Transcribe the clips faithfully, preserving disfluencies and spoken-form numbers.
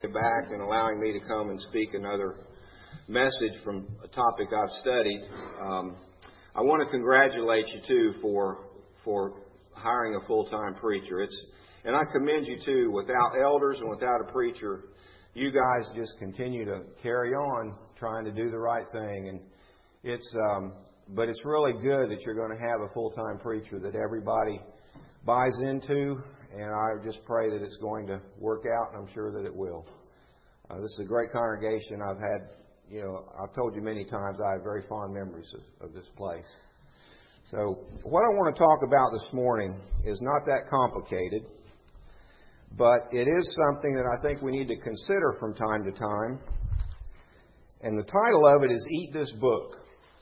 back and allowing me to come and speak another message from a topic I've studied. Um, I want to congratulate you too for for hiring a full-time preacher. It's and I commend you too. Without elders and without a preacher, you guys just continue to carry on trying to do the right thing. And it's um, but it's really good that you're going to have a full-time preacher that everybody buys into. And I just pray that it's going to work out, and I'm sure that it will. Uh, this is a great congregation. I've had, you know, I've told you many times I have very fond memories of, of this place. So what I want to talk about this morning is not that complicated, but it is something that I think we need to consider from time to time. And the title of it is Eat This Book.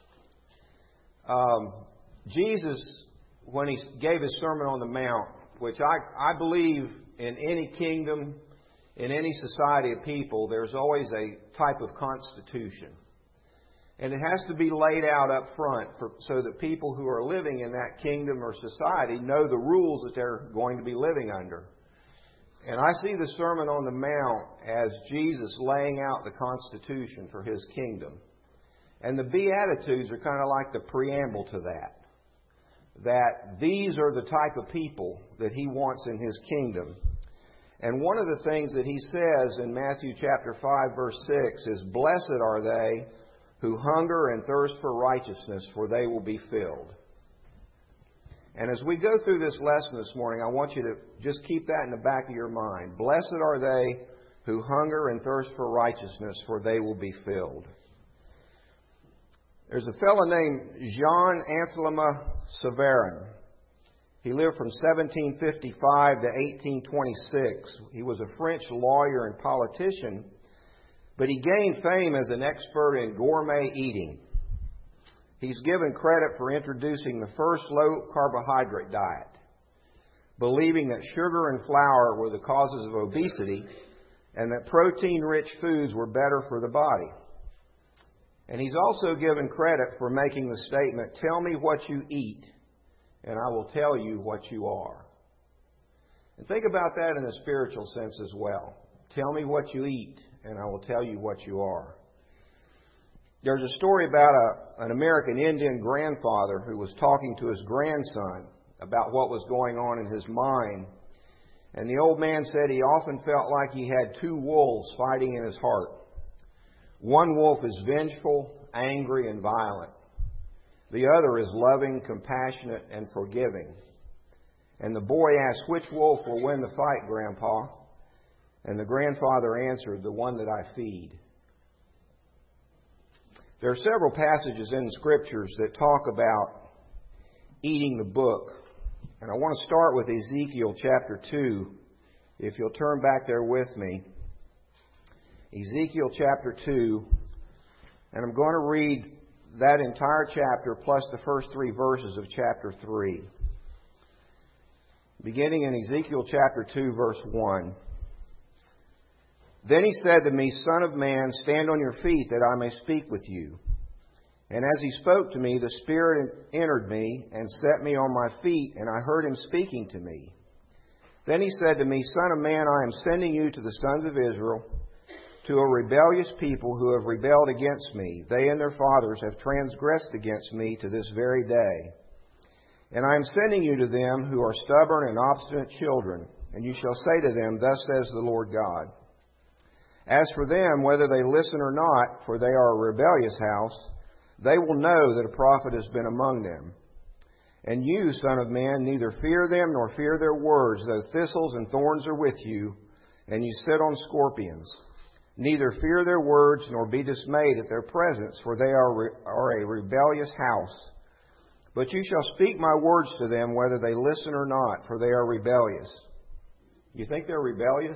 Um, Jesus, when He gave His Sermon on the Mount, which I, I believe in any kingdom, in any society of people, there's always a type of constitution. And it has to be laid out up front for, so that people who are living in that kingdom or society know the rules that they're going to be living under. And I see the Sermon on the Mount as Jesus laying out the constitution for His kingdom. And the Beatitudes are kind of like the preamble to that. That these are the type of people that He wants in His kingdom. And one of the things that He says in Matthew chapter five verse six is, "Blessed are they who hunger and thirst for righteousness, for they will be filled." And as we go through this lesson this morning, I want you to just keep that in the back of your mind. Blessed are they who hunger and thirst for righteousness, for they will be filled. There's a fellow named Jean Anselme Séverin. He lived from seventeen fifty-five to eighteen twenty-six. He was a French lawyer and politician, but he gained fame as an expert in gourmet eating. He's given credit for introducing the first low-carbohydrate diet, believing that sugar and flour were the causes of obesity and that protein-rich foods were better for the body. And he's also given credit for making the statement, "Tell me what you eat, and I will tell you what you are." And think about that in a spiritual sense as well. Tell me what you eat, and I will tell you what you are. There's a story about a, an American Indian grandfather who was talking to his grandson about what was going on in his mind. And the old man said he often felt like he had two wolves fighting in his heart. One wolf is vengeful, angry, and violent. The other is loving, compassionate, and forgiving. And the boy asked, "Which wolf will win the fight, Grandpa?" And the grandfather answered, "The one that I feed." There are several passages in the Scriptures that talk about eating the book. And I want to start with Ezekiel chapter two. If you'll turn back there with me. Ezekiel chapter two, and I'm going to read that entire chapter plus the first three verses of chapter three. Beginning in Ezekiel chapter two, verse one. "Then he said to me, 'Son of man, stand on your feet that I may speak with you.' And as he spoke to me, the Spirit entered me and set me on my feet, and I heard him speaking to me. Then he said to me, 'Son of man, I am sending you to the sons of Israel, to a rebellious people who have rebelled against me. They and their fathers have transgressed against me to this very day. And I am sending you to them who are stubborn and obstinate children, and you shall say to them, Thus says the Lord God. As for them, whether they listen or not, for they are a rebellious house, they will know that a prophet has been among them. And you, son of man, neither fear them nor fear their words, though thistles and thorns are with you, and you sit on scorpions. Neither fear their words nor be dismayed at their presence, for they are, re- are a rebellious house. But you shall speak my words to them, whether they listen or not, for they are rebellious." You think they're rebellious?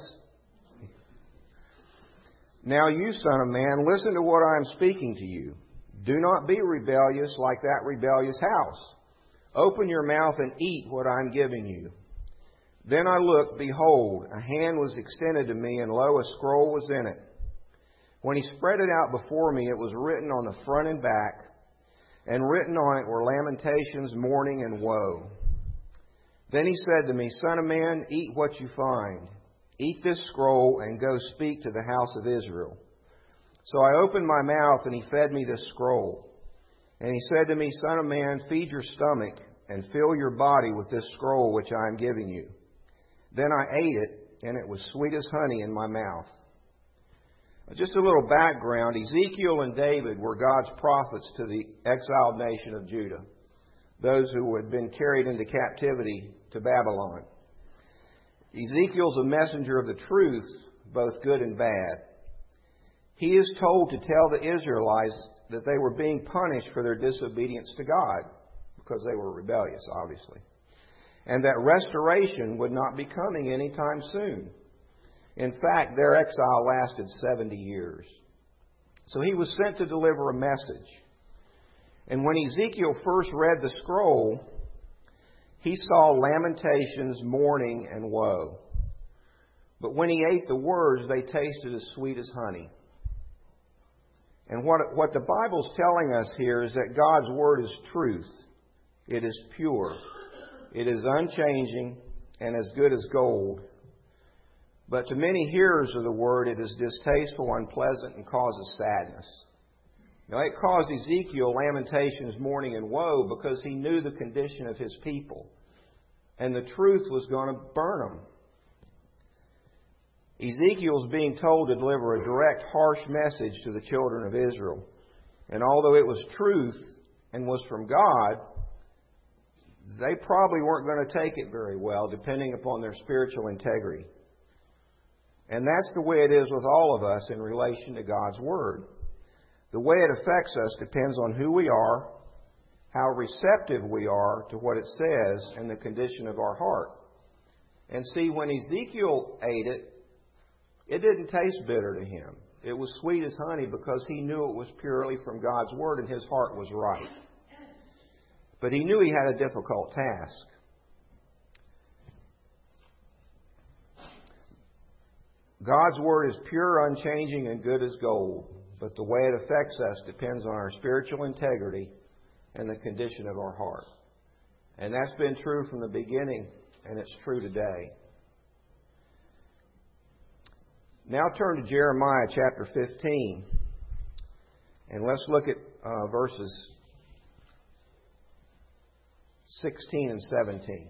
"Now you, son of man, listen to what I am speaking to you. Do not be rebellious like that rebellious house. Open your mouth and eat what I am giving you." Then I looked, behold, a hand was extended to me, and lo, a scroll was in it. When he spread it out before me, it was written on the front and back, and written on it were lamentations, mourning, and woe. Then he said to me, Son of man, eat what you find. "Eat this scroll and go speak to the house of Israel." So I opened my mouth, and he fed me this scroll. And he said to me, "Son of man, feed your stomach and fill your body with this scroll which I am giving you." Then I ate it, and it was sweet as honey in my mouth. Just a little background. Ezekiel and David were God's prophets to the exiled nation of Judah, those who had been carried into captivity to Babylon. Ezekiel's a messenger of the truth, both good and bad. He is told to tell the Israelites that they were being punished for their disobedience to God, because they were rebellious, obviously, and that restoration would not be coming anytime soon. In fact, their exile lasted seventy years. So he was sent to deliver a message. And when Ezekiel first read the scroll, he saw lamentations, mourning, and woe. But when he ate the words, they tasted as sweet as honey. And what, what the Bible's telling us here is that God's Word is truth. It is pure. It is unchanging and as good as gold. But to many hearers of the Word, it is distasteful, unpleasant, and causes sadness. Now, it caused Ezekiel lamentations, mourning, and woe because he knew the condition of his people. And the truth was going to burn them. Ezekiel's being told to deliver a direct, harsh message to the children of Israel. And although it was truth and was from God, they probably weren't going to take it very well, depending upon their spiritual integrity. And that's the way it is with all of us in relation to God's Word. The way it affects us depends on who we are, how receptive we are to what it says, and the condition of our heart. And see, when Ezekiel ate it, it didn't taste bitter to him. It was sweet as honey because he knew it was purely from God's Word and his heart was right. But he knew he had a difficult task. God's Word is pure, unchanging, and good as gold. But the way it affects us depends on our spiritual integrity and the condition of our heart. And that's been true from the beginning, and it's true today. Now turn to Jeremiah chapter fifteen. And let's look at uh, verses sixteen and seventeen.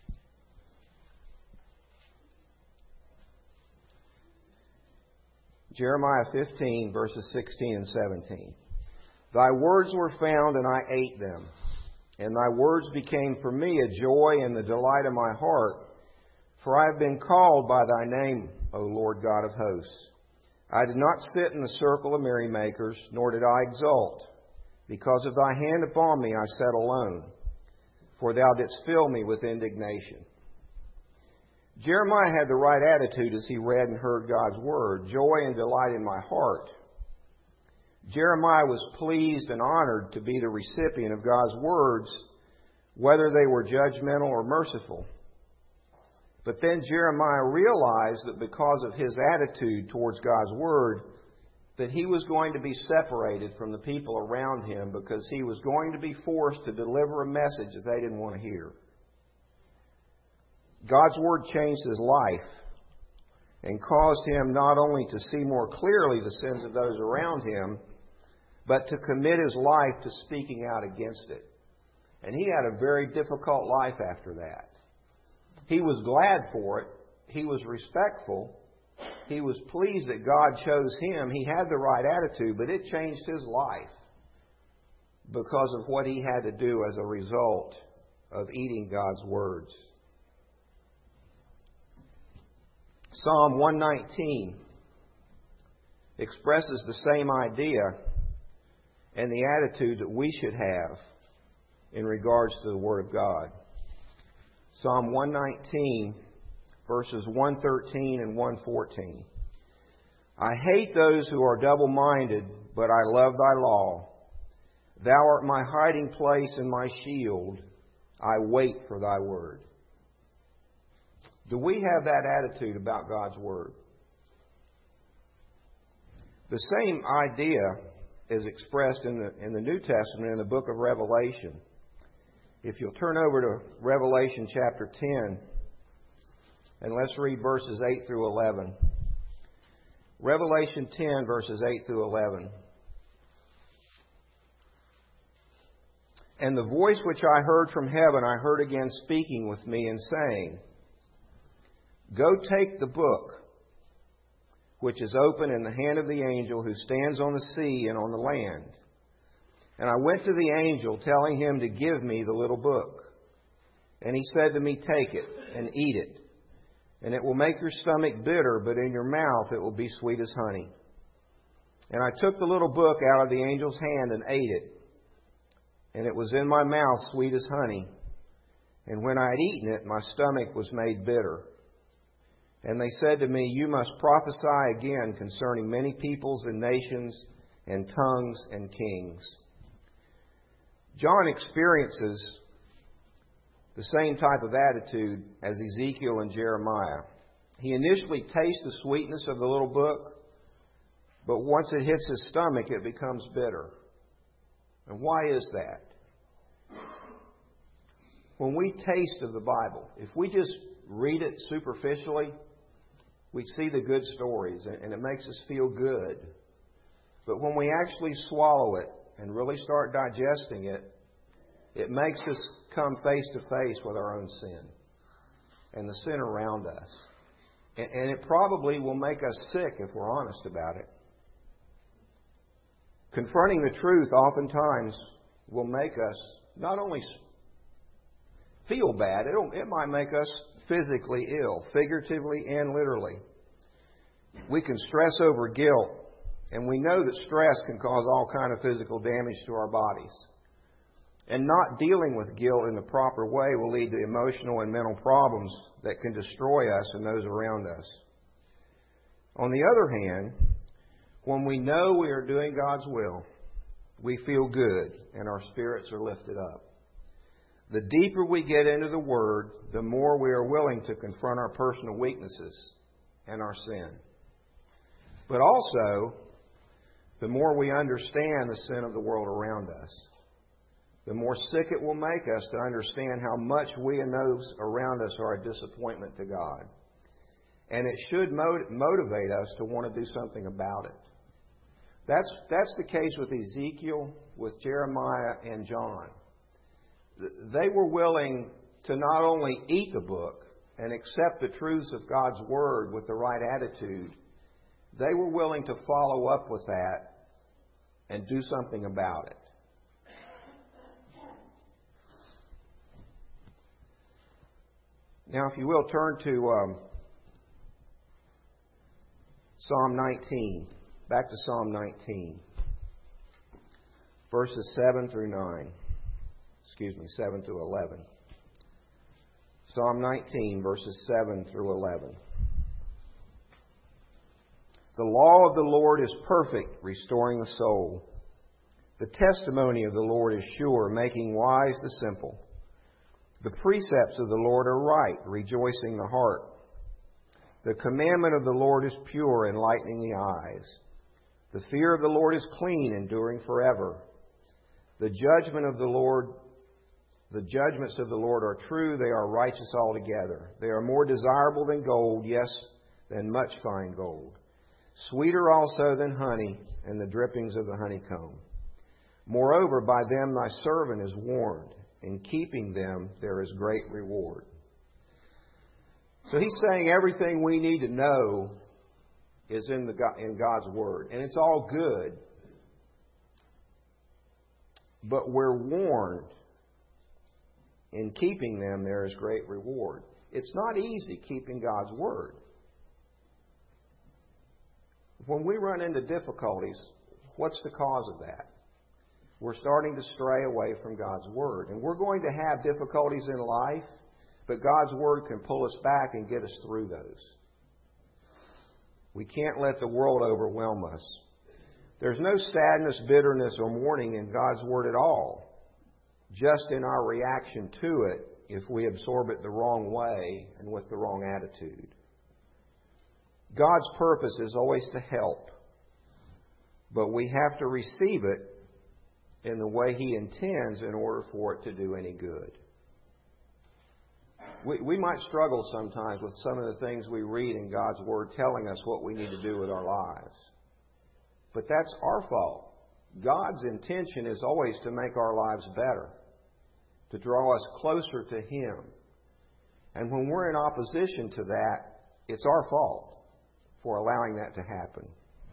Jeremiah fifteen, verses sixteen and seventeen. "Thy words were found, and I ate them. And thy words became for me a joy and the delight of my heart. For I have been called by thy name, O Lord God of hosts. I did not sit in the circle of merrymakers, nor did I exult. Because of thy hand upon me I sat alone. For thou didst fill me with indignation." Jeremiah had the right attitude as he read and heard God's Word. Joy and delight in my heart. Jeremiah was pleased and honored to be the recipient of God's words, whether they were judgmental or merciful. But then Jeremiah realized that because of his attitude towards God's Word, that he was going to be separated from the people around him because he was going to be forced to deliver a message that they didn't want to hear. God's Word changed his life and caused him not only to see more clearly the sins of those around him, but to commit his life to speaking out against it. And he had a very difficult life after that. He was glad for it. He was respectful. He was pleased that God chose him. He had the right attitude, but it changed his life because of what he had to do as a result of eating God's words. Psalm one nineteen expresses the same idea and the attitude that we should have in regards to the Word of God. Psalm one nineteen, verses one thirteen and one fourteen. "I hate those who are double-minded, but I love thy law. Thou art my hiding place and my shield. I wait for thy word." Do we have that attitude about God's Word? The same idea is expressed in the, in the New Testament in the book of Revelation. If you'll turn over to Revelation chapter ten, And let's read verses eight through eleven. Revelation ten, verses eight through eleven. And the voice which I heard from heaven, I heard again speaking with me and saying, Go take the book, which is open in the hand of the angel who stands on the sea and on the land. And I went to the angel, telling him to give me the little book. And he said to me, Take it and eat it. And it will make your stomach bitter, but in your mouth it will be sweet as honey. And I took the little book out of the angel's hand and ate it. And it was in my mouth sweet as honey. And when I had eaten it, my stomach was made bitter. And they said to me, You must prophesy again concerning many peoples and nations and tongues and kings. John experiences the same type of attitude as Ezekiel and Jeremiah. He initially tastes the sweetness of the little book, but once it hits his stomach, it becomes bitter. And why is that? When we taste of the Bible, if we just read it superficially, we see the good stories and it makes us feel good. But when we actually swallow it and really start digesting it, it makes us come face to face with our own sin and the sin around us. And it probably will make us sick if we're honest about it. Confronting the truth oftentimes will make us not only feel bad, it'll, it might make us physically ill, figuratively and literally. We can stress over guilt, and we know that stress can cause all kind of physical damage to our bodies. And not dealing with guilt in the proper way will lead to emotional and mental problems that can destroy us and those around us. On the other hand, when we know we are doing God's will, we feel good and our spirits are lifted up. The deeper we get into the Word, the more we are willing to confront our personal weaknesses and our sin. But also, the more we understand the sin of the world around us, the more sick it will make us to understand how much we and those around us are a disappointment to God. And it should motivate us to want to do something about it. That's, that's the case with Ezekiel, with Jeremiah, and John. They were willing to not only eat the book and accept the truths of God's Word with the right attitude, they were willing to follow up with that and do something about it. Now, if you will, turn to um, Psalm nineteen. Back to Psalm nineteen. Verses seven through nine. Excuse me, seven to eleven. Psalm nineteen, verses seven through eleven. The law of the Lord is perfect, restoring the soul. The testimony of the Lord is sure, making wise the simple. The precepts of the Lord are right, rejoicing the heart. The commandment of the Lord is pure, enlightening the eyes. The fear of the Lord is clean, enduring forever. The judgment of the Lord, the judgments of the Lord are true, they are righteous altogether. They are more desirable than gold, yes, than much fine gold. Sweeter also than honey and the drippings of the honeycomb. Moreover, by them thy servant is warned. In keeping them, there is great reward. So he's saying everything we need to know is in the in God's Word. And it's all good. But we're warned. In keeping them, there is great reward. It's not easy keeping God's Word. When we run into difficulties, what's the cause of that? We're starting to stray away from God's Word. And we're going to have difficulties in life, but God's Word can pull us back and get us through those. We can't let the world overwhelm us. There's no sadness, bitterness, or mourning in God's Word at all, just in our reaction to it if we absorb it the wrong way and with the wrong attitude. God's purpose is always to help, but we have to receive it in the way He intends in order for it to do any good. We, we might struggle sometimes with some of the things we read in God's Word telling us what we need to do with our lives. But that's our fault. God's intention is always to make our lives better, to draw us closer to Him. And when we're in opposition to that, it's our fault for allowing that to happen.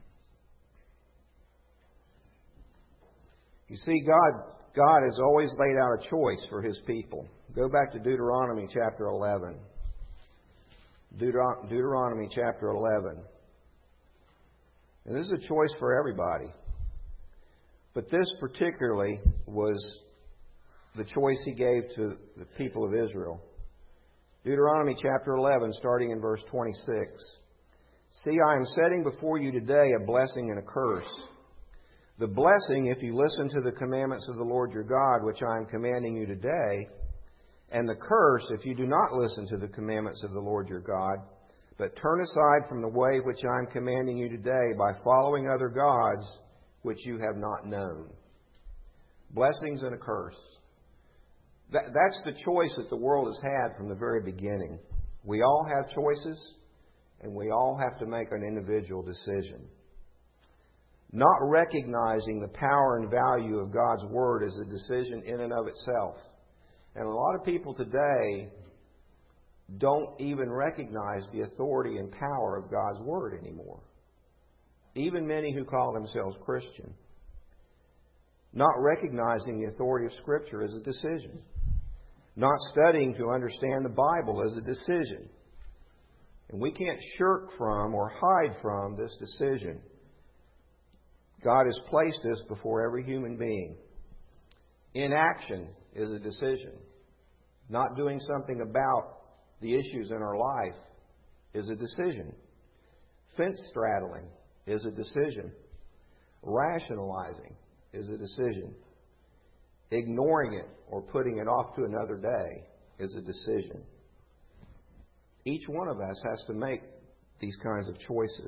You see, God, God has always laid out a choice for His people. Go back to Deuteronomy chapter eleven. Deuteron- Deuteronomy chapter eleven. And this is a choice for everybody. But this particularly was the choice He gave to the people of Israel. Deuteronomy chapter eleven, starting in verse twenty-six. See, I am setting before you today a blessing and a curse. The blessing, if you listen to the commandments of the Lord your God, which I am commanding you today, and the curse, if you do not listen to the commandments of the Lord your God, but turn aside from the way which I am commanding you today by following other gods which you have not known. Blessings and a curse. That, that's the choice that the world has had from the very beginning. We all have choices, and we all have to make an individual decision. Not recognizing the power and value of God's Word is a decision in and of itself. And a lot of people today don't even recognize the authority and power of God's Word anymore. Even many who call themselves Christian. Not recognizing the authority of Scripture is a decision. Not studying to understand the Bible is a decision. And we can't shirk from or hide from this decision. God has placed this before every human being. Inaction is a decision. Not doing something about the issues in our life is a decision. Fence straddling is a decision. Rationalizing is a decision. Ignoring it or putting it off to another day is a decision. Each one of us has to make these kinds of choices.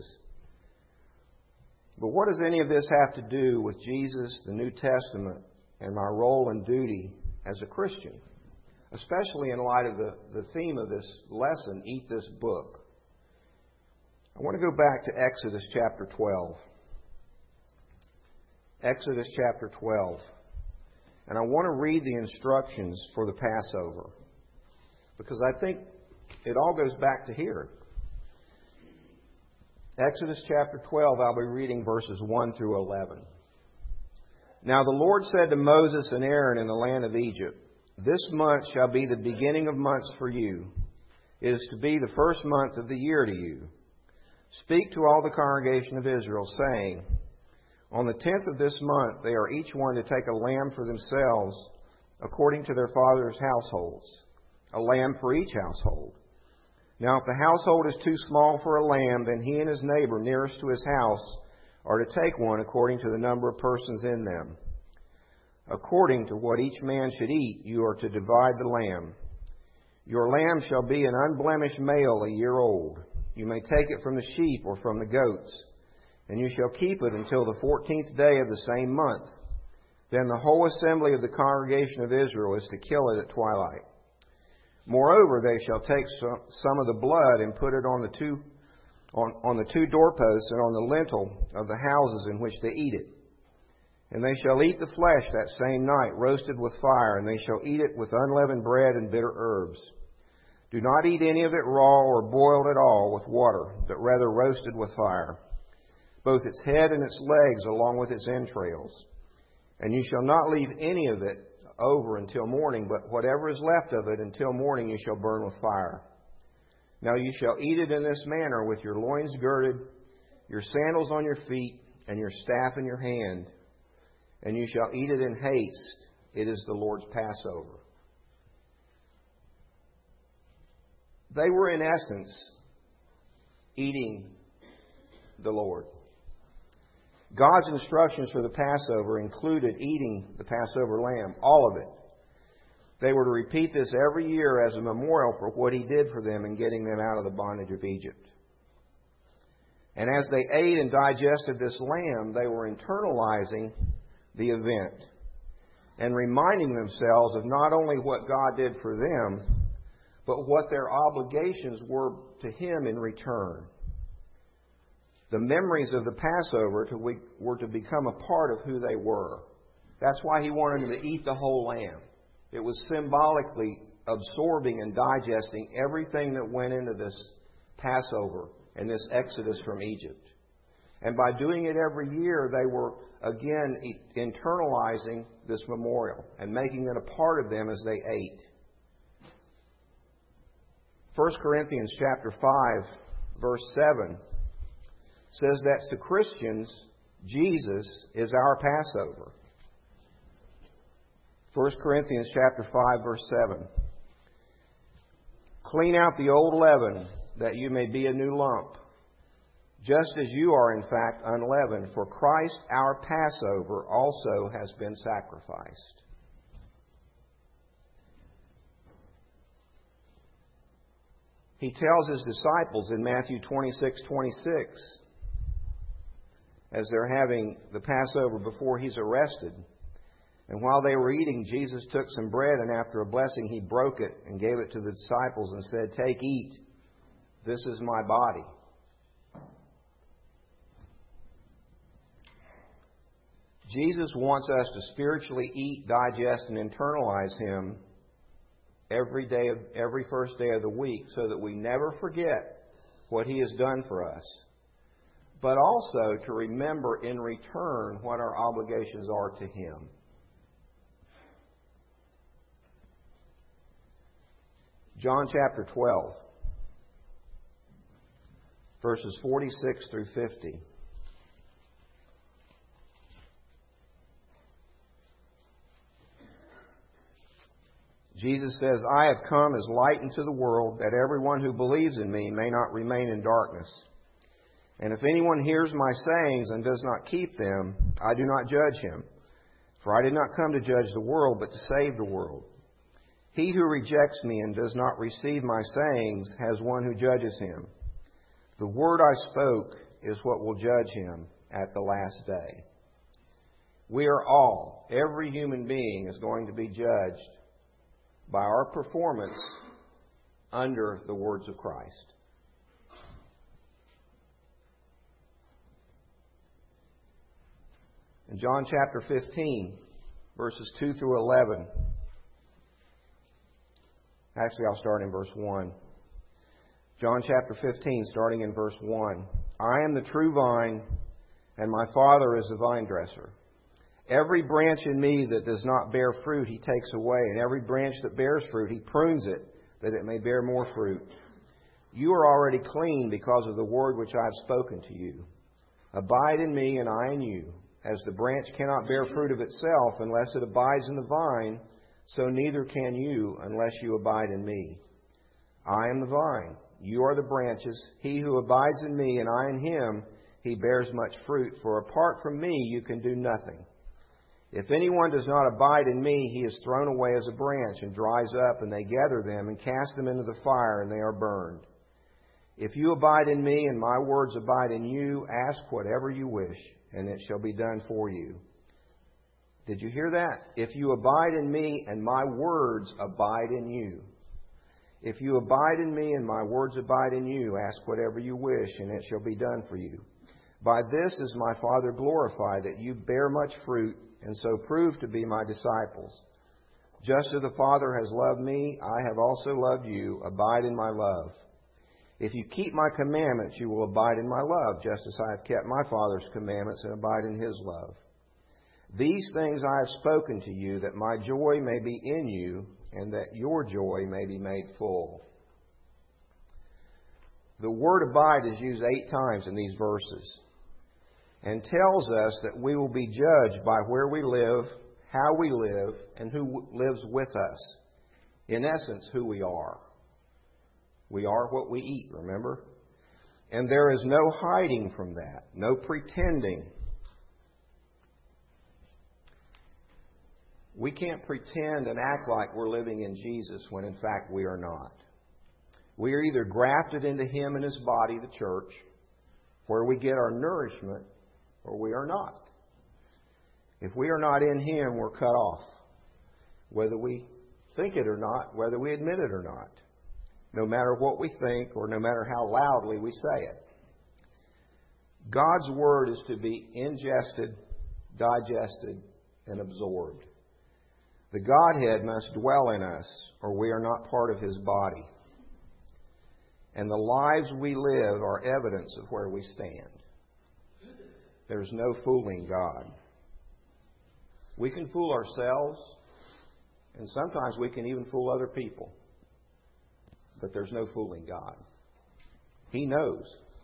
But what does any of this have to do with Jesus, the New Testament, and my role and duty as a Christian? Especially in light of the, the theme of this lesson, Eat This Book. I want to go back to Exodus chapter twelve. Exodus chapter twelve. And I want to read the instructions for the Passover. Because I think it all goes back to here. Exodus chapter twelve, I'll be reading verses one through eleven. Now the Lord said to Moses and Aaron in the land of Egypt, This month shall be the beginning of months for you. It is to be the first month of the year to you. Speak to all the congregation of Israel, saying, On the tenth of this month they are each one to take a lamb for themselves, according to their father's households, a lamb for each household. Now if the household is too small for a lamb, then he and his neighbor nearest to his house are to take one according to the number of persons in them. According to what each man should eat, you are to divide the lamb. Your lamb shall be an unblemished male a year old. You may take it from the sheep or from the goats, and you shall keep it until the fourteenth day of the same month. Then the whole assembly of the congregation of Israel is to kill it at twilight. Moreover, they shall take some of the blood and put it on the two on, on the two doorposts and on the lintel of the houses in which they eat it. And they shall eat the flesh that same night, roasted with fire, and they shall eat it with unleavened bread and bitter herbs. Do not eat any of it raw or boiled at all with water, but rather roasted with fire, both its head and its legs along with its entrails. And you shall not leave any of it over until morning, but whatever is left of it until morning you shall burn with fire. Now you shall eat it in this manner, with your loins girded, your sandals on your feet, and your staff in your hand. And you shall eat it in haste. It is the Lord's Passover. They were in essence eating the Lord. God's instructions for the Passover included eating the Passover lamb, all of it. They were to repeat this every year as a memorial for what He did for them in getting them out of the bondage of Egypt. And as they ate and digested this lamb, they were internalizing the event and reminding themselves of not only what God did for them, but what their obligations were to Him in return. The memories of the Passover were to become a part of who they were. That's why He wanted them to eat the whole lamb. It was symbolically absorbing and digesting everything that went into this Passover and this exodus from Egypt. And by doing it every year, they were again internalizing this memorial and making it a part of them as they ate. First Corinthians chapter five, verse seven says that to Christians, Jesus is our Passover. First Corinthians chapter five, verse seven. Clean out the old leaven, that you may be a new lump, just as you are in fact unleavened, for Christ our Passover also has been sacrificed. He tells His disciples in Matthew twenty-six twenty-six, as they're having the Passover before He's arrested, and while they were eating, Jesus took some bread, and after a blessing He broke it and gave it to the disciples and said, "Take, eat. This is my body." Jesus wants us to spiritually eat, digest, and internalize Him every day of every first day of the week, so that we never forget what He has done for us, but also to remember in return what our obligations are to Him. John chapter twelve, verses forty-six through fifty. Jesus says, "I have come as light into the world, that everyone who believes in me may not remain in darkness. And if anyone hears my sayings and does not keep them, I do not judge him. For I did not come to judge the world, but to save the world. He who rejects me and does not receive my sayings has one who judges him. The word I spoke is what will judge him at the last day." We are all, every human being is going to be judged by our performance under the words of Christ. In John chapter fifteen, verses two through eleven. Actually, I'll start in verse one. John chapter fifteen, starting in verse one. "I am the true vine, and my Father is the vine dresser. Every branch in me that does not bear fruit, He takes away. And every branch that bears fruit, He prunes it, that it may bear more fruit. You are already clean because of the word which I have spoken to you. Abide in me, and I in you. As the branch cannot bear fruit of itself unless it abides in the vine, so neither can you unless you abide in me. I am the vine. You are the branches. He who abides in me, and I in him, he bears much fruit. For apart from me, you can do nothing. If anyone does not abide in me, he is thrown away as a branch and dries up, and they gather them and cast them into the fire, and they are burned. If you abide in me, and my words abide in you, ask whatever you wish, and it shall be done for you." Did you hear that? If you abide in me, and my words abide in you. If you abide in me, and my words abide in you, ask whatever you wish, and it shall be done for you. By this is my Father glorified, that you bear much fruit, and so prove to be my disciples. Just as the Father has loved me, I have also loved you. Abide in my love. If you keep my commandments, you will abide in my love, just as I have kept my Father's commandments and abide in his love. These things I have spoken to you, that my joy may be in you, and that your joy may be made full. The word abide is used eight times in these verses, and tells us that we will be judged by where we live, how we live, and who lives with us. In essence, who we are. We are what we eat, remember? And there is no hiding from that, no pretending. We can't pretend and act like we're living in Jesus when in fact we are not. We are either grafted into Him and His body, the church, where we get our nourishment, or we are not. If we are not in Him, we're cut off. Whether we think it or not, whether we admit it or not. no matter what we think or no matter how loudly we say it. God's Word is to be ingested, digested, and absorbed. The Godhead must dwell in us, or we are not part of His body. And the lives we live are evidence of where we stand. There's no fooling God. We can fool ourselves, and sometimes we can even fool other people. But there's no fooling God. He knows.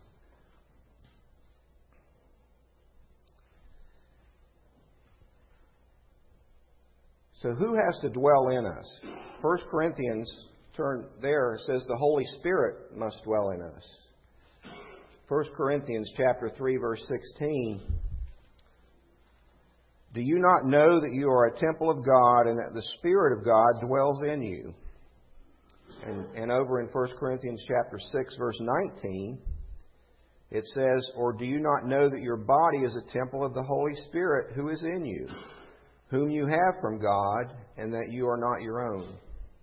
So who has to dwell in us? First Corinthians, turn there, says the Holy Spirit must dwell in us. First Corinthians chapter three, verse sixteen. Do you not know that you are a temple of God and that the Spirit of God dwells in you? And, and over in First Corinthians chapter six, verse nineteen, it says, or do you not know that your body is a temple of the Holy Spirit who is in you, whom you have from God, and that you are not your own?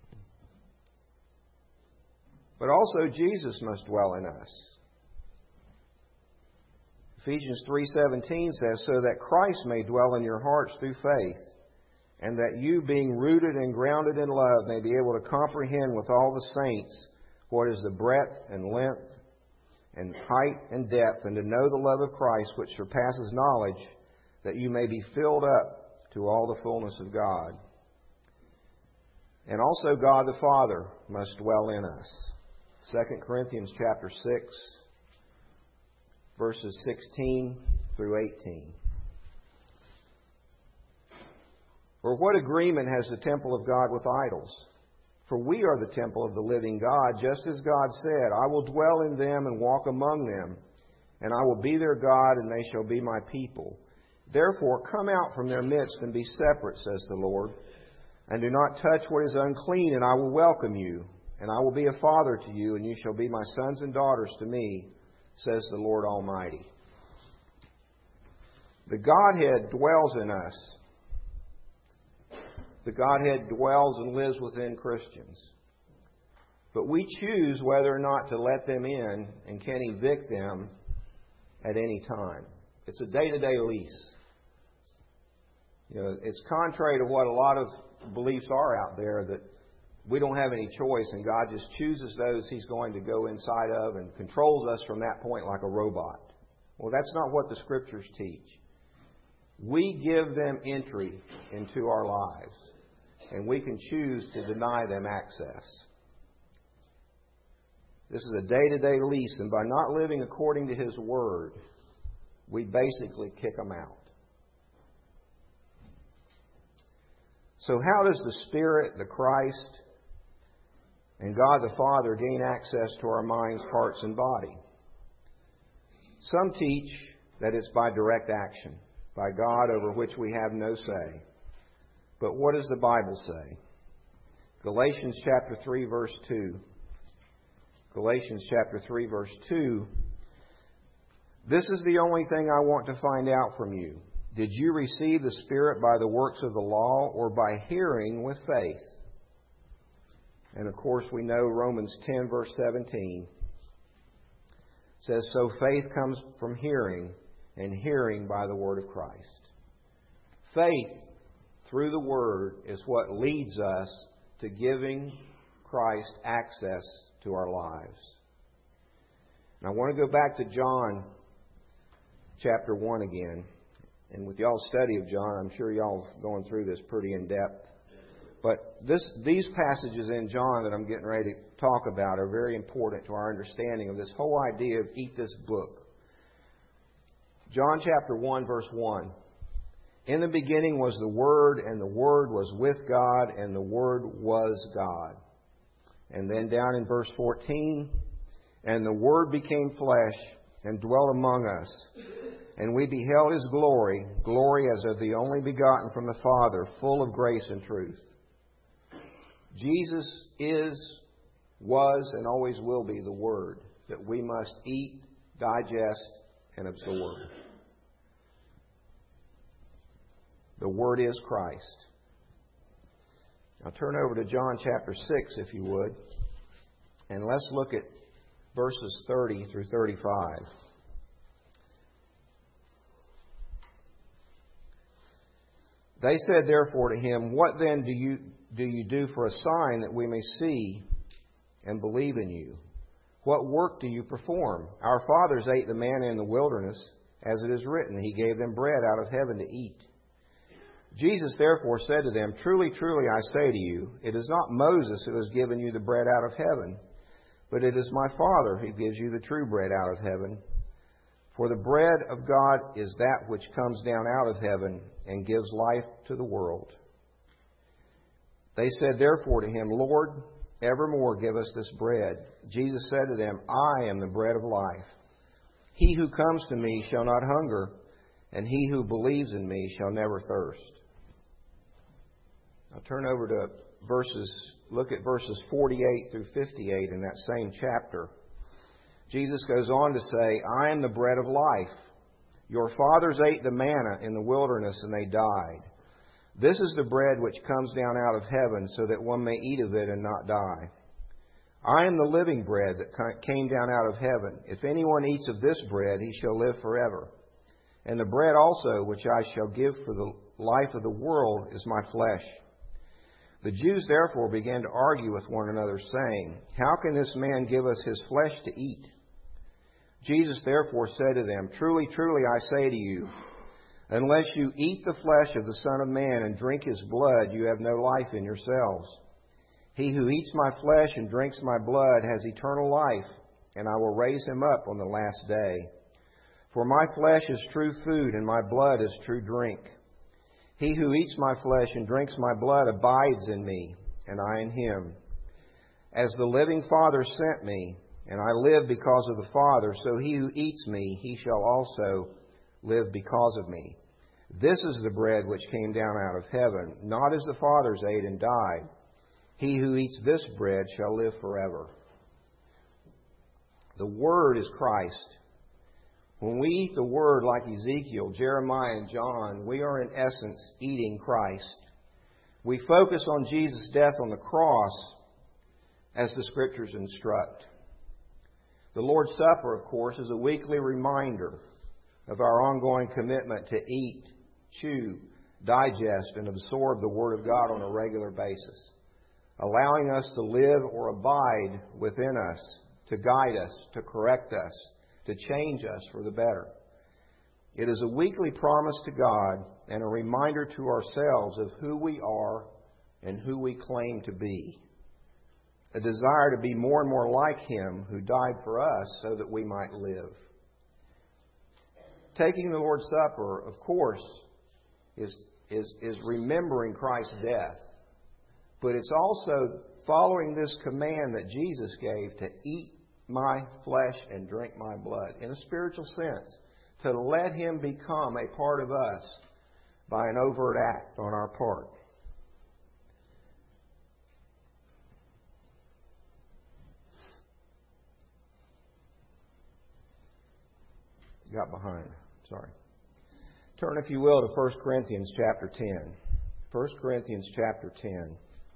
But also Jesus must dwell in us. Ephesians three seventeen says, so that Christ may dwell in your hearts through faith, and that you, being rooted and grounded in love, may be able to comprehend with all the saints what is the breadth and length and height and depth, and to know the love of Christ which surpasses knowledge, that you may be filled up to all the fullness of God. And also God the Father must dwell in us. Second Corinthians chapter six, verses sixteen through eighteen. For what agreement has the temple of God with idols? For we are the temple of the living God, just as God said, I will dwell in them and walk among them, and I will be their God, and they shall be my people. Therefore, come out from their midst and be separate, says the Lord, and do not touch what is unclean, and I will welcome you, and I will be a father to you, and you shall be my sons and daughters to me, says the Lord Almighty. The Godhead dwells in us. The Godhead dwells and lives within Christians. But we choose whether or not to let them in and can evict them at any time. It's a day-to-day lease. You know, it's contrary to what a lot of beliefs are out there, that we don't have any choice and God just chooses those He's going to go inside of and controls us from that point like a robot. Well, that's not what the Scriptures teach. We give them entry into our lives, and we can choose to deny them access. This is a day-to-day lease, and by not living according to His Word, we basically kick them out. So how does the Spirit, the Christ, and God the Father gain access to our minds, hearts, and body? Some teach that it's by direct action, by God over which we have no say. But what does the Bible say? Galatians chapter three, verse two. Galatians chapter three, verse two. This is the only thing I want to find out from you. Did you receive the Spirit by the works of the law or by hearing with faith? And of course we know Romans ten, verse seventeen says, so faith comes from hearing, and hearing by the word of Christ. Faith through the Word is what leads us to giving Christ access to our lives. And I want to go back to John chapter one again. And with y'all's study of John, I'm sure y'all have gone through this pretty in depth. But this, these passages in John that I'm getting ready to talk about are very important to our understanding of this whole idea of eat this book. John chapter one, verse one. In the beginning was the Word, and the Word was with God, and the Word was God. And then down in verse fourteen, and the Word became flesh and dwelt among us. And we beheld His glory, glory as of the only begotten from the Father, full of grace and truth. Jesus is, was, and always will be the Word that we must eat, digest, and absorb. The Word is Christ. Now turn over to John chapter six, if you would. And let's look at verses thirty through thirty-five. They said therefore to him, What then do you do you do for a sign that we may see and believe in you? What work do you perform? Our fathers ate the manna in the wilderness, as it is written, He gave them bread out of heaven to eat. Jesus therefore said to them, Truly, truly, I say to you, it is not Moses who has given you the bread out of heaven, but it is my Father who gives you the true bread out of heaven. For the bread of God is that which comes down out of heaven and gives life to the world. They said therefore to him, Lord, evermore give us this bread. Jesus said to them, I am the bread of life. He who comes to me shall not hunger, and he who believes in me shall never thirst. I'll turn over to verses, look at verses forty-eight through fifty-eight in that same chapter. Jesus goes on to say, I am the bread of life. Your fathers ate the manna in the wilderness and they died. This is the bread which comes down out of heaven so that one may eat of it and not die. I am the living bread that came down out of heaven. If anyone eats of this bread, he shall live forever. And the bread also which I shall give for the life of the world is my flesh. The Jews therefore began to argue with one another, saying, How can this man give us his flesh to eat? Jesus therefore said to them, Truly, truly, I say to you, unless you eat the flesh of the Son of Man and drink His blood, you have no life in yourselves. He who eats my flesh and drinks my blood has eternal life, and I will raise him up on the last day. For my flesh is true food, and my blood is true drink. He who eats my flesh and drinks my blood abides in me, and I in him. As the living Father sent me, and I live because of the Father, so he who eats me, he shall also live because of me. This is the bread which came down out of heaven, not as the fathers ate and died. He who eats this bread shall live forever. The Word is Christ. When we eat the Word like Ezekiel, Jeremiah, and John, we are in essence eating Christ. We focus on Jesus' death on the cross as the Scriptures instruct. The Lord's Supper, of course, is a weekly reminder of our ongoing commitment to eat, chew, digest, and absorb the Word of God on a regular basis, allowing us to live or abide within us, to guide us, to correct us, to change us for the better. It is a weekly promise to God and a reminder to ourselves of who we are and who we claim to be. A desire to be more and more like Him who died for us so that we might live. Taking the Lord's Supper, of course, is, is, is remembering Christ's death. But it's also following this command that Jesus gave to eat my flesh and drink my blood. In a spiritual sense, to let Him become a part of us by an overt act on our part. Got behind. Sorry. Turn, if you will, to First Corinthians chapter ten. First Corinthians chapter ten.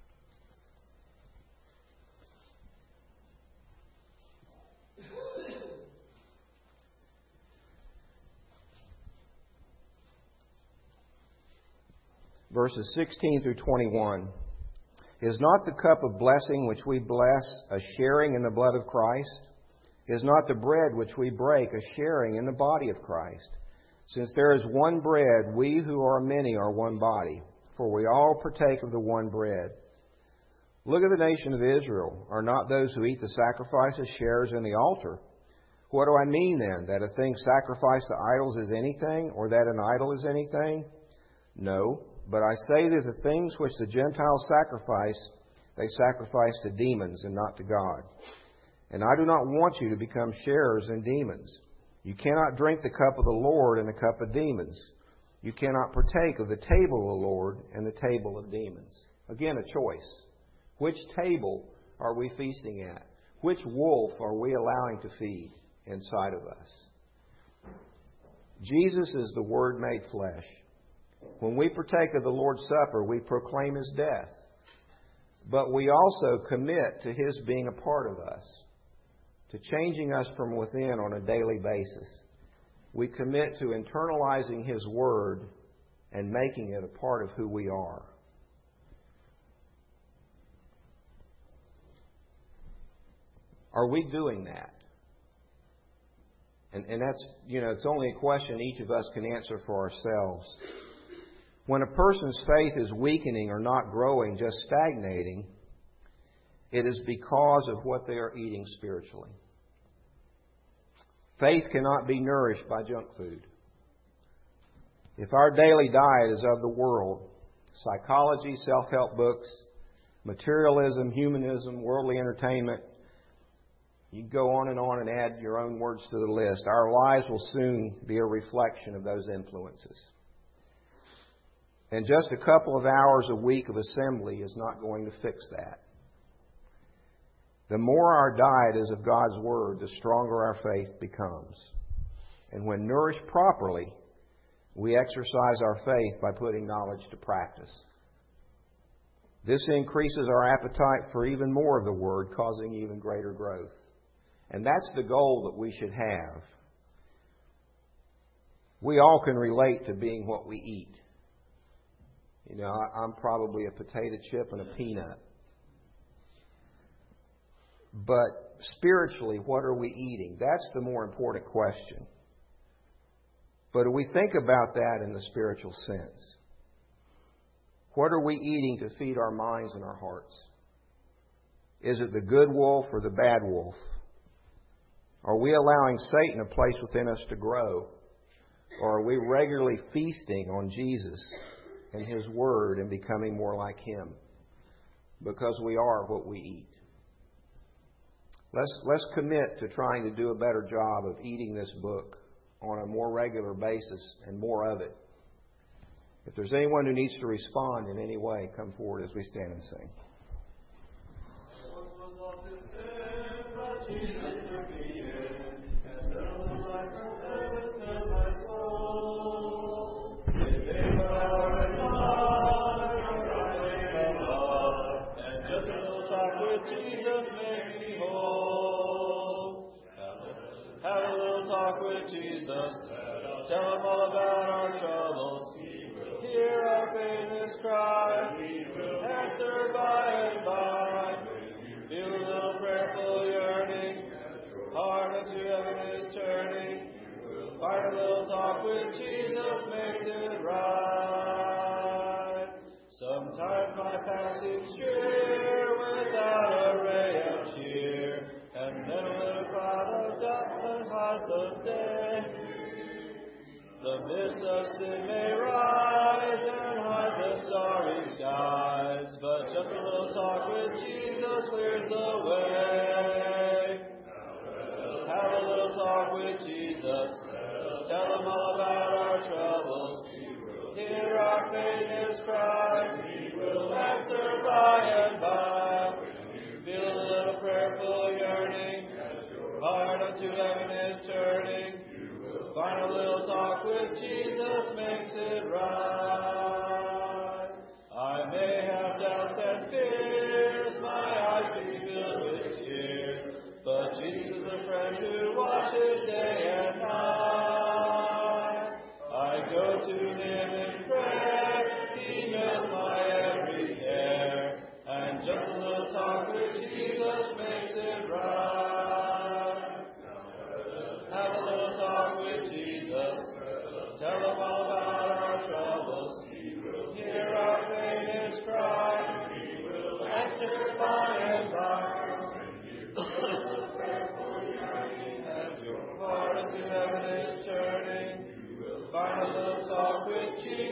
Verses sixteen through twenty-one. Is not the cup of blessing which we bless a sharing in the blood of Christ? Is not the bread which we break a sharing in the body of Christ? Since there is one bread, we who are many are one body, for we all partake of the one bread. Look at the nation of Israel. Are not those who eat the sacrifices sharers in the altar? What do I mean then? That a thing sacrificed to idols is anything, or that an idol is anything? No, but I say that the things which the Gentiles sacrifice, they sacrifice to demons and not to God. And I do not want you to become sharers in demons. You cannot drink the cup of the Lord and the cup of demons. You cannot partake of the table of the Lord and the table of demons. Again, a choice. Which table are we feasting at? Which wolf are we allowing to feed inside of us? Jesus is the Word made flesh. When we partake of the Lord's Supper, we proclaim His death. but we also commit to His being a part of us, to changing us from within on a daily basis. We commit to internalizing His Word and making it a part of who we are. Are we doing that? And, and that's, you know, it's only a question each of us can answer for ourselves. When a person's faith is weakening or not growing, just stagnating, it is because of what they are eating spiritually. Faith cannot be nourished by junk food. If our daily diet is of the world, psychology, self-help books, materialism, humanism, worldly entertainment, you go on and on and add your own words to the list. Our lives will soon be a reflection of those influences. And just a couple of hours a week of assembly is not going to fix that. The more our diet is of God's Word, the stronger our faith becomes. And when nourished properly, we exercise our faith by putting knowledge to practice. This increases our appetite for even more of the Word, causing even greater growth. And that's the goal that we should have. We all can relate to being what we eat. You know, I'm probably a potato chip and a peanut. But spiritually, what are we eating? That's the more important question. But do we think about that in the spiritual sense? What are we eating to feed our minds and our hearts? Is it the good wolf or the bad wolf? Are we allowing Satan a place within us to grow? Or are we regularly feasting on Jesus and His Word and becoming more like Him? Because we are what we eat. Let's, let's commit to trying to do a better job of eating this book on a more regular basis and more of it. If there's anyone who needs to respond in any way, come forward as we stand and sing. Tell Him all about our troubles. Hear our faintness cry. Answer by and by. Feel a little prayerful yearning. Heart unto heaven is turning. Find a little talk with Jesus makes it right. Sometimes my path seems drear without a ray of cheer, and then a little cloud of doubt that hides the day. The mist of sin may rise and hide the starry skies, but just a little talk with Jesus clears the way. Have a little talk with Jesus. Tell Him all about our troubles. Hear our faintness cry. He will answer by and by. Feel a little prayerful yearning. Heart unto heaven is turning. Find a little talk with Jesus makes it right. I may have doubts and fears, my eyes be filled with tears, but Jesus is a friend who watches day and night. I go to Him in prayer, He knows my every care, and just a little talk with Jesus makes it right. Have a little talk with Jesus. Tell Him all about our troubles. He will hear our faintest cry. He will answer by and by. As your heart into heaven is turning, find a little talk with Jesus.